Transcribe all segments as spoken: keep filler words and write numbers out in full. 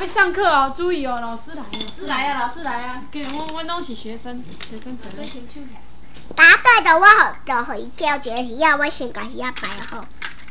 要上课哦，注意哦，老师来了。 老师来啊，老师来啊。 给我我拢是学生，学生责任。 答对的我就可以叫一个鱼仔，我先把鱼仔摆好。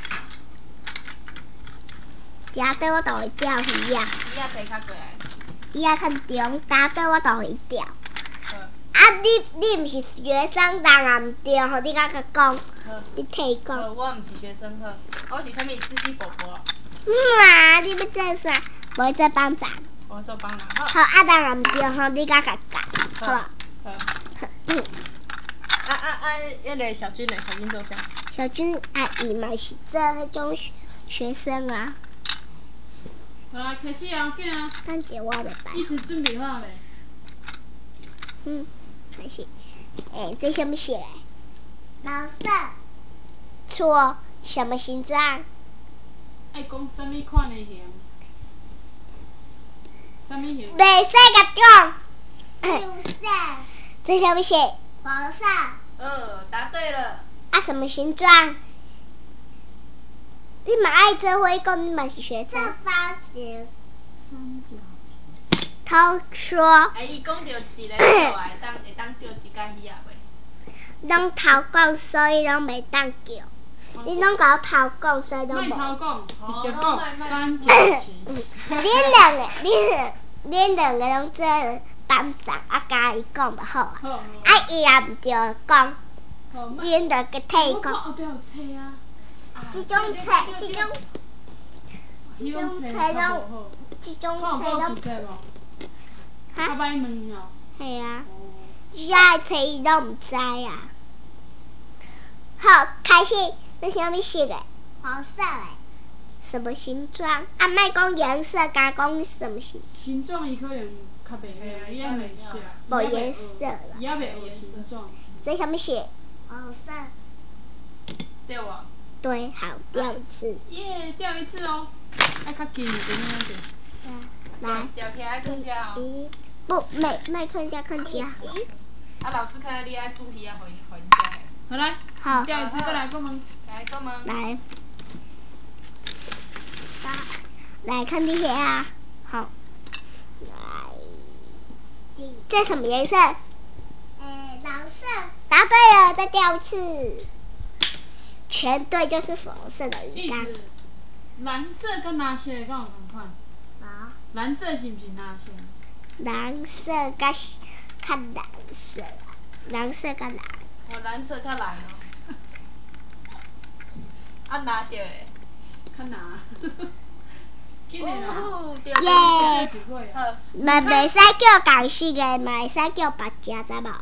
答对我就会钓鱼仔。 鱼仔摕较过来。 鱼仔看中，答对我就会钓。 好。 啊，你你毋是学生，当然毋对，互你甲甲讲。好。你替讲。 好，我毋是学生好，我是啥物司机伯伯。 嗯啊，你要做啥？无做班长。 我做班长。好。 好，啊当然毋对，互你甲甲讲，好无？ 好。嗯。啊啊啊！迄个小军嘞，小军做啥？ 小军阿姨嘛是做迄种学生啊。 好啦，开始啊，紧啊！ 等下我来摆。 一直准备好嘞。 嗯，开始。诶，这什么写？蓝色。错，什么形状？ 爱讲什么款的形？什么形？ 袂使甲讲。绿色。这什么写？黄色。 哦，答对了。 啊，什么形状？你嘛爱做伙讲，你嘛是学生。正方形。 三角。 他说。 啊，伊讲到一个钓啊，会当会当钓一只鱼仔袂？ 拢头讲，所以拢袂当叫。你拢甲我头讲，所以拢无。 莫头讲，直接讲三角形。 恁两个，恁恁两个拢做班长，啊，甲伊讲就好啊。好。啊，伊也毋着讲，恁着个替讲。 后壁有册啊。 这种册，这种，这种册拢，这种册拢。 哈？较歹问哦。 系啊。这个册伊拢毋知啊。好，开始。这是啥物色的？黄色的。什么形状？啊，莫讲颜色，甲讲什么形？ 形状伊可能较袂晓，伊还袂识。 无颜色啦。 伊还袂学形状。 这什么色？黄色。 对无？ 对，好，钓一次。 耶，钓一次哦。爱较近一点点点。 来。 钓起来看遮哦。 不，莫莫看遮看遮。 啊，老师看你爱煮鱼啊，互因互因食。 好来。 好。 钓一次，再来个问。 来个问。 来。来看这些啊，好。来。这什么颜色？呃，蓝色。答对了，再钓一次。全对就是粉红色的鱼竿。 蓝色跟蓝色敢有同款？ 啊。 蓝色是毋是蓝色？ 蓝色甲较蓝色，蓝色甲蓝。 哦，蓝色较蓝哦。啊，蓝色嘞？ 较蓝。 哦，对耶！ 好。 嘛袂使叫共色的，嘛会使叫别只，知无？